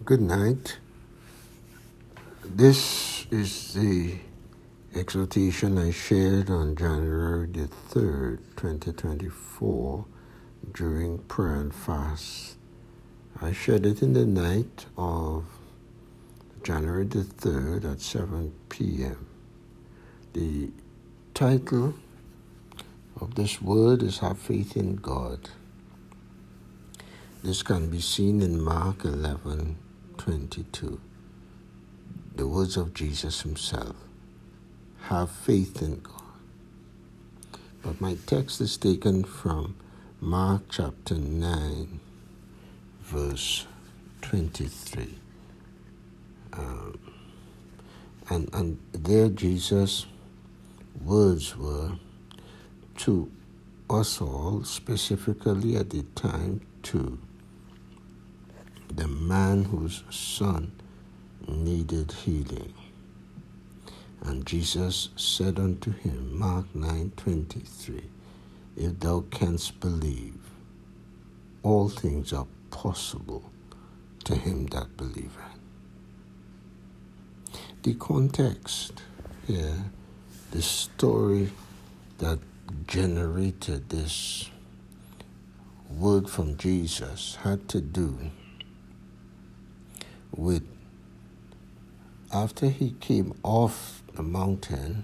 Good night. This is the exhortation I shared on January the 3rd, 2024, during prayer and fast. I shared it in the night of January the 3rd at 7 p.m. The title of this word is Have Faith in God. This can be seen in Mark 11:22. The words of Jesus himself. Have faith in God. But my text is taken from Mark chapter 9, verse 23. And there Jesus' words were to us all, specifically at the time to the man whose son needed healing. And Jesus said unto him, Mark 9:23, if thou canst believe, all things are possible to him that believeth. The context here, the story that generated this word from Jesus had to do with after he came off the mountain,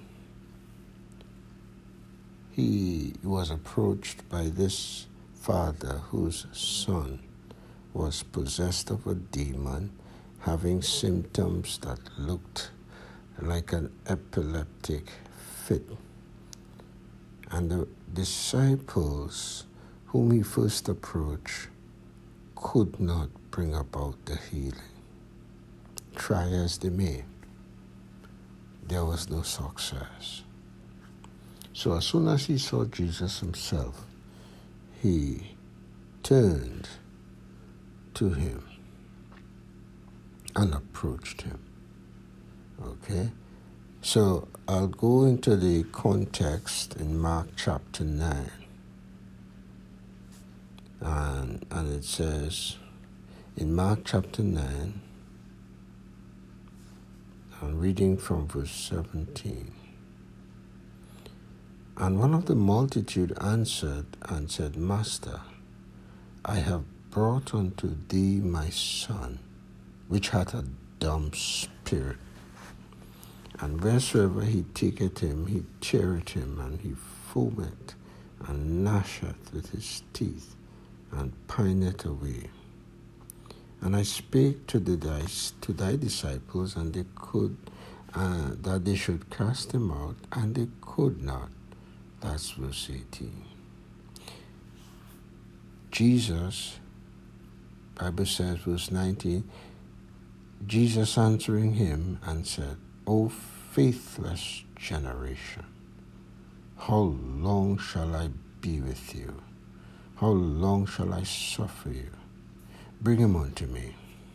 he was approached by this father whose son was possessed of a demon, having symptoms that looked like an epileptic fit. And the disciples whom he first approached could not bring about the healing. Try as they may, there was no success. So as soon as he saw Jesus himself, he turned to him and approached him. Okay? So I'll go into the context in Mark chapter 9. And it says, in Mark chapter 9, I'm reading from verse 17. And one of the multitude answered and said, Master, I have brought unto thee my son, which hath a dumb spirit. And wheresoever he taketh him, he teareth him, and he foameth, and gnasheth with his teeth, and pineth away. And I spake to thy disciples, and they could, that they should cast him out, and they could not. That's verse 18. Jesus, Bible says, verse 19, Jesus answering him and said, O faithless generation, how long shall I be with you? How long shall I suffer you? Bring him unto me.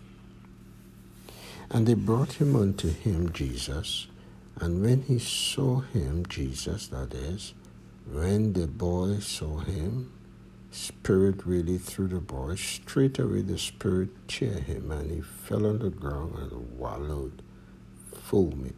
And they brought him unto him, Jesus. And when he saw him, Jesus, that is, when the boy saw him, spirit really through the boy, straightway the spirit tear him, and he fell on the ground and wallowed, foaming.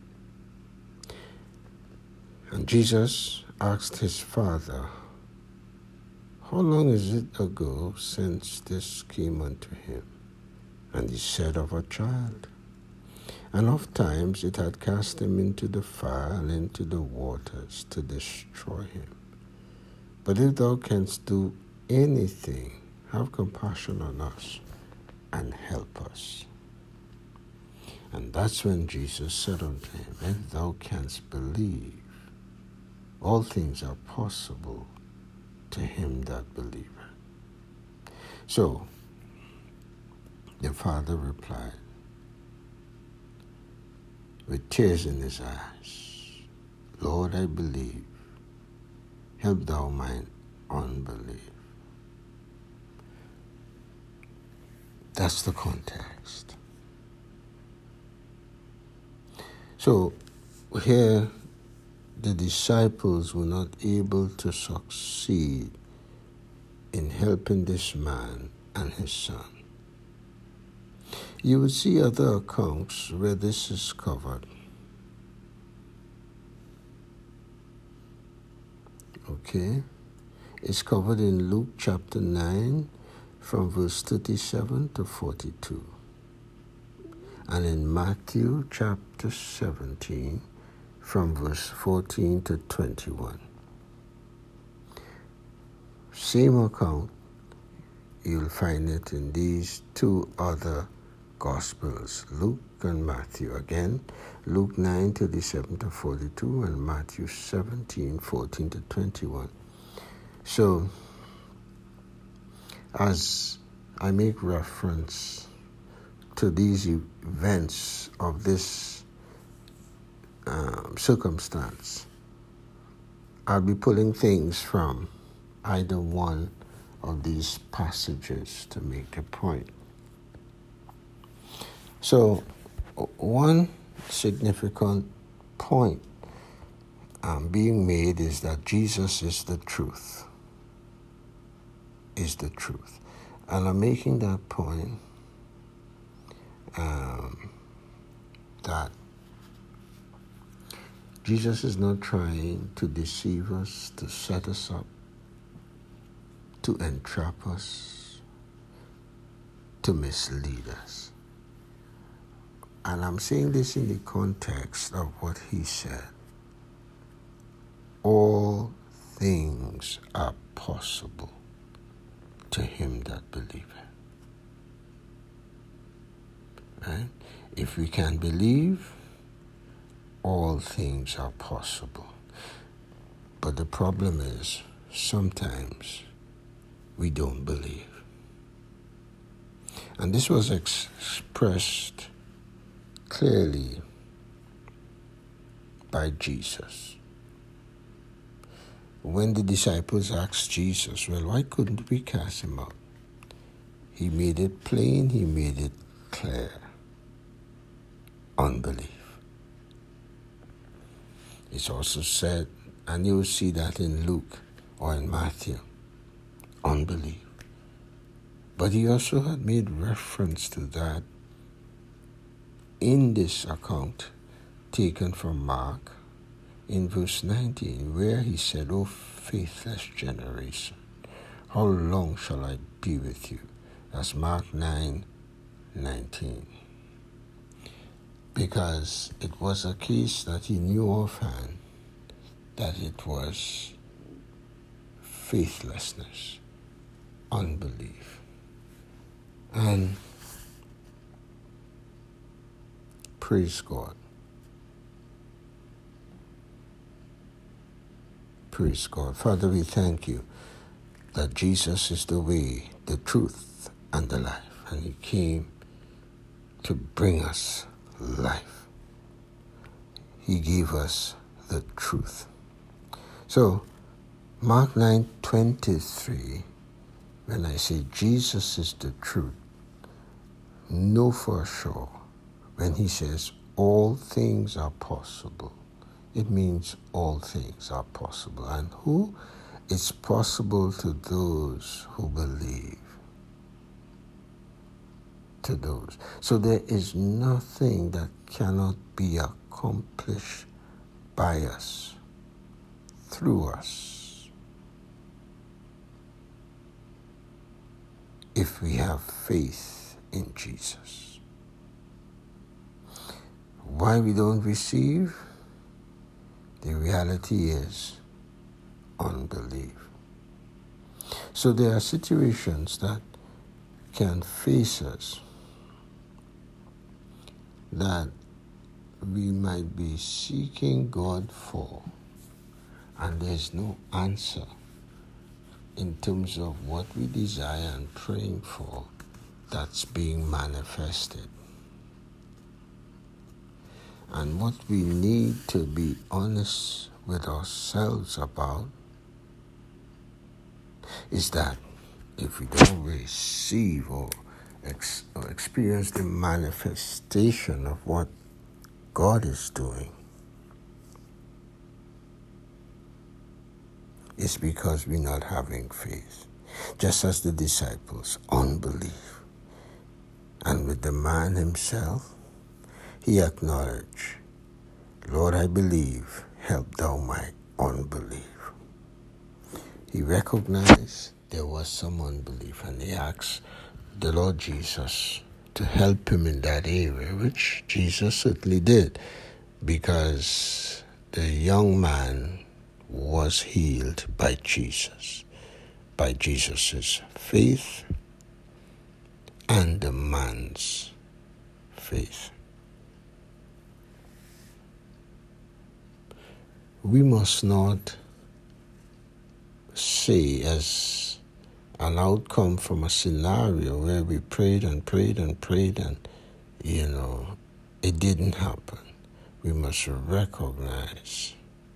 And Jesus asked his father, how long is it ago since this came unto him? And he said, of a child. And oft times it had cast him into the fire and into the waters to destroy him. But if thou canst do anything, have compassion on us and help us. And that's when Jesus said unto him, if thou canst believe, all things are possible to him that believeth. So, the father replied, with tears in his eyes, Lord, I believe. Help thou mine unbelief. That's the context. So, here the disciples were not able to succeed in helping this man and his son. You will see other accounts where this is covered. Okay? It's covered in Luke chapter 9 from verse 37 to 42. And in Matthew chapter 17 from verse 14 to 21. Same account, you'll find it in these two other Gospels, Luke and Matthew. Again, Luke 9, 37 to 42 and Matthew 17, 14 to 21. So, as I make reference to these events of this circumstance, I'll be pulling things from either one of these passages to make a point. So, one significant point being made is that Jesus is the truth. Is the truth. And I'm making that point that Jesus is not trying to deceive us, to set us up, to entrap us, to mislead us. And I'm saying this in the context of what he said. All things are possible to him that believeth. Right? If we can believe, all things are possible. But the problem is, sometimes we don't believe. And this was expressed clearly by Jesus. When the disciples asked Jesus, well, why couldn't we cast him out? He made it plain, he made it clear. Unbelief. It's also said, and you'll see that in Luke or in Matthew, unbelief. But he also had made reference to that in this account taken from Mark in verse 19, where he said, O faithless generation, how long shall I be with you? That's Mark 9:19. Because it was a case that he knew offhand that it was faithlessness, unbelief. And praise God. Praise God. Father, we thank you that Jesus is the way, the truth, and the life. And he came to bring us life. He gave us the truth. So, Mark 9:23, when I say Jesus is the truth, know for sure, when he says all things are possible, it means all things are possible. And who? It's possible to those who believe. To those. So there is nothing that cannot be accomplished by us, through us, if we have faith in Jesus. Why we don't receive? The reality is unbelief. So there are situations that can face us that we might be seeking God for, and there's no answer in terms of what we desire and praying for that's being manifested. And what we need to be honest with ourselves about is that if we don't receive or experience the manifestation of what God is doing, it's because we're not having faith. Just as the disciples, unbelief. And with the man himself, he acknowledged, Lord, I believe, help thou my unbelief. He recognized there was some unbelief, and he asked the Lord Jesus to help him in that area, which Jesus certainly did, because the young man was healed by Jesus, by Jesus' faith and the man's faith. We must not say, as an outcome from a scenario where we prayed and prayed and prayed and, it didn't happen. We must recognize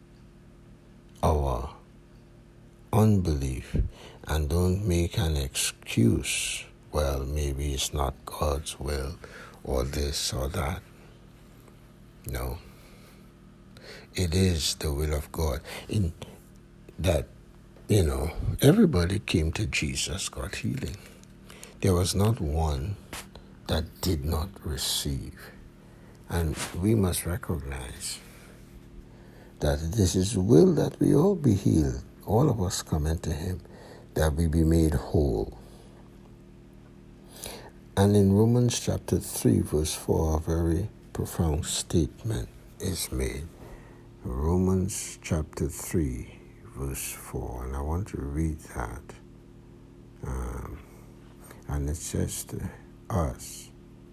our unbelief and don't make an excuse. Well, maybe it's not God's will or this or that. No. It is the will of God. In that, everybody came to Jesus, got healing. There was not one that did not receive. And we must recognize that it is His will that we all be healed. All of us come into Him, that we be made whole. And in Romans chapter 3, verse 4, a very profound statement is made. Romans chapter 3, verse 4, and I want to read that. And it says to us,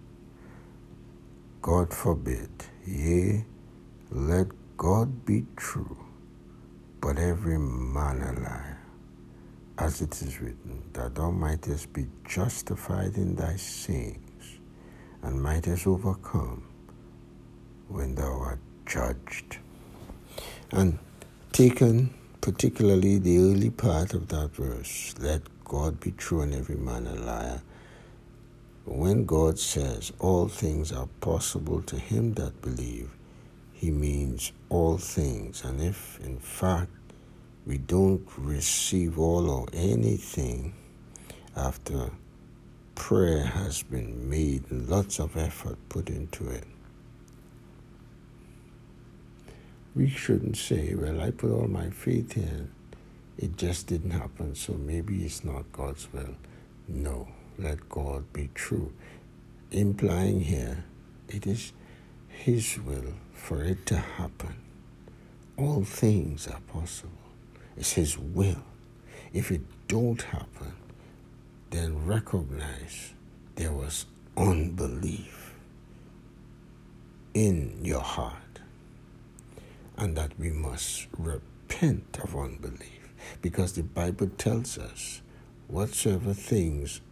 God forbid, yea, let God be true, but every man a liar, as it is written, that thou mightest be justified in thy sayings, and mightest overcome when thou art judged. And taken particularly the early part of that verse, let God be true and every man a liar. When God says all things are possible to him that believe, He means all things. And if in fact we don't receive all or anything after prayer has been made and lots of effort put into it, we shouldn't say, well, I put all my faith in, it just didn't happen, so maybe it's not God's will. No, let God be true. Implying here, it is His will for it to happen. All things are possible. It's His will. If it don't happen, then recognize there was unbelief in your heart, and that we must repent of unbelief, because the Bible tells us whatsoever things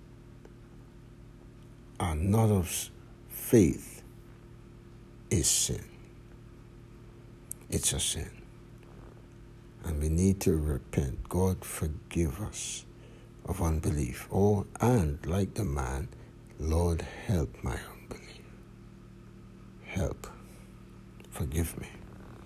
are not of faith is sin. It's a sin. And we need to repent. God forgive us of unbelief. And like the man, Lord, help my unbelief. Help. Forgive me.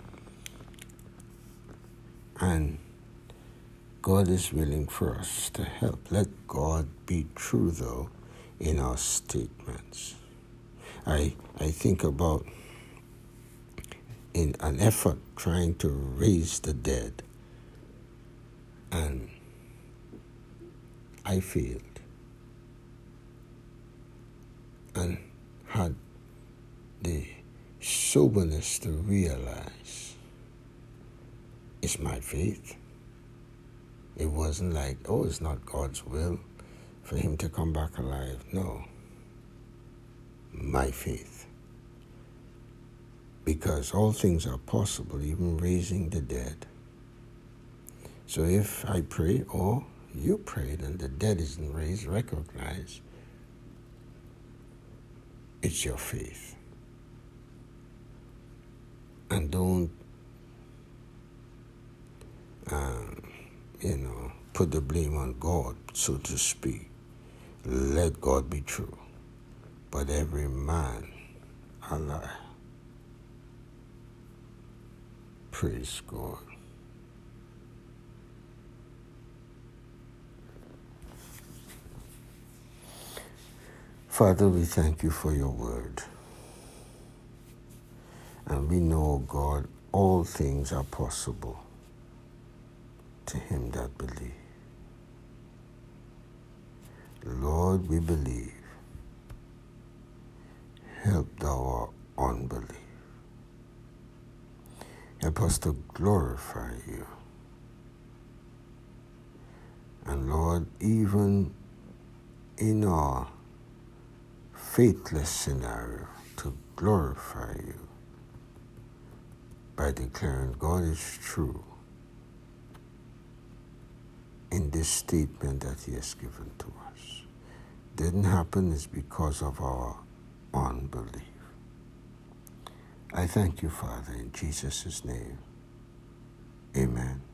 And God is willing for us to help. Let God be true, though, in our statements. I think about in an effort trying to raise the dead, and I failed and had the soberness to realize it's my faith. It wasn't like, it's not God's will for him to come back alive. No. My faith. Because all things are possible, even raising the dead. So if I pray or you prayed and the dead isn't raised, recognize it's your faith. And don't, put the blame on God, so to speak. Let God be true, but every man a liar. Praise God. Father, we thank you for your word. And we know, God, all things are possible to him that believes. Lord, we believe. Help our unbelief. Help us to glorify you. And Lord, even in our faithless scenario, to glorify you by declaring God is true in this statement that he has given to us. Didn't happen is because of our unbelief. I thank you, Father, in Jesus' name. Amen.